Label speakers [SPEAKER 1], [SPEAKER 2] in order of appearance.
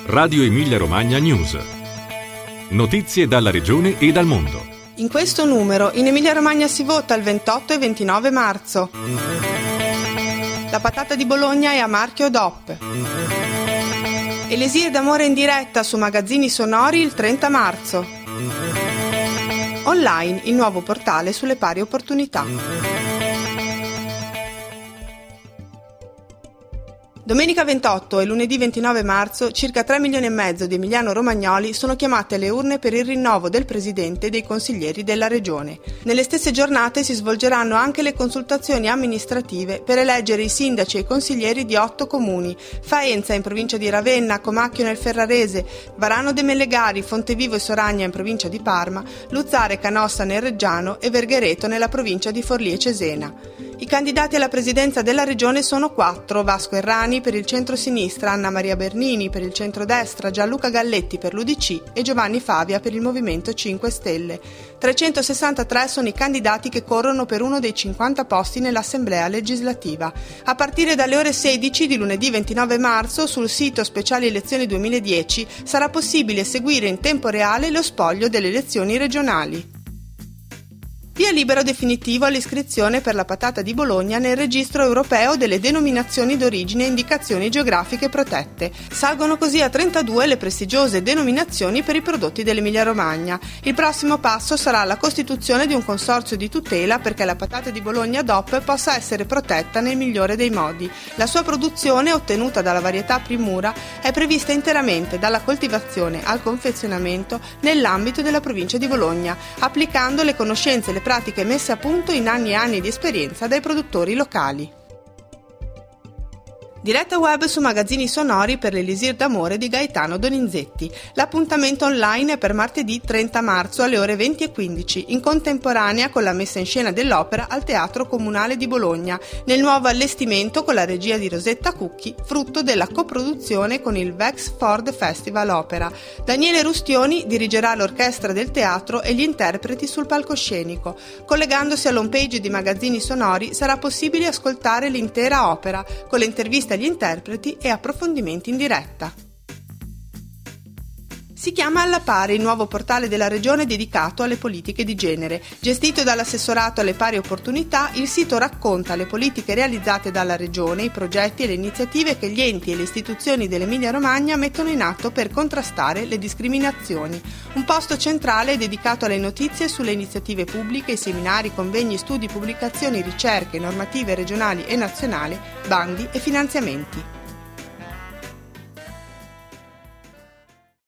[SPEAKER 1] Radio Emilia Romagna News. Notizie dalla regione e dal mondo.
[SPEAKER 2] In questo numero, in Emilia Romagna si vota il 28 e 29 marzo. La patata di Bologna è a marchio DOP. Elisir d'amore in diretta su Magazzini Sonori il 30 marzo. Online, il nuovo portale sulle pari opportunità. Domenica 28 e lunedì 29 marzo circa 3 milioni e mezzo di emiliano-romagnoli sono chiamati alle urne per il rinnovo del presidente e dei consiglieri della regione. Nelle stesse giornate si svolgeranno anche le consultazioni amministrative per eleggere i sindaci e i consiglieri di 8 comuni: Faenza in provincia di Ravenna, Comacchio nel Ferrarese, Varano de Mellegari, Fontevivo e Soragna in provincia di Parma, Luzzara e Canossa nel Reggiano e Verghereto nella provincia di Forlì e Cesena. I candidati alla presidenza della regione sono 4: Vasco Errani per il centro-sinistra, Anna Maria Bernini per il centro-destra, Gianluca Galletti per l'UDC e Giovanni Favia per il Movimento 5 Stelle. 363 sono i candidati che corrono per uno dei 50 posti nell'Assemblea legislativa. A partire dalle ore 16 di lunedì 29 marzo sul sito Speciali Elezioni 2010 sarà possibile seguire in tempo reale lo spoglio delle elezioni regionali. Via libero definitivo all'iscrizione per la patata di Bologna nel registro europeo delle denominazioni d'origine e indicazioni geografiche protette. Salgono così a 32 le prestigiose denominazioni per i prodotti dell'Emilia-Romagna. Il prossimo passo sarà la costituzione di un consorzio di tutela perché la patata di Bologna DOP possa essere protetta nel migliore dei modi. La sua produzione, ottenuta dalla varietà Primura, è prevista interamente dalla coltivazione al confezionamento nell'ambito della provincia di Bologna, applicando le conoscenze e le pratiche messe a punto in anni e anni di esperienza dai produttori locali. Diretta web su Magazzini Sonori per l'Elisir d'amore di Gaetano Donizetti. L'appuntamento online è per martedì 30 marzo alle ore 20:15, in contemporanea con la messa in scena dell'opera al Teatro Comunale di Bologna, nel nuovo allestimento con la regia di Rosetta Cucchi, frutto della coproduzione con il Wexford Festival Opera. Daniele Rustioni dirigerà l'orchestra del teatro e gli interpreti sul palcoscenico. Collegandosi all'homepage di Magazzini Sonori sarà possibile ascoltare l'intera opera, con le interviste agli interpreti e approfondimenti in diretta. Si chiama Alla Pari, il nuovo portale della regione dedicato alle politiche di genere. Gestito dall'assessorato alle pari opportunità, il sito racconta le politiche realizzate dalla regione, i progetti e le iniziative che gli enti e le istituzioni dell'Emilia-Romagna mettono in atto per contrastare le discriminazioni. Un posto centrale dedicato alle notizie sulle iniziative pubbliche, seminari, convegni, studi, pubblicazioni, ricerche, normative regionali e nazionali, bandi e finanziamenti.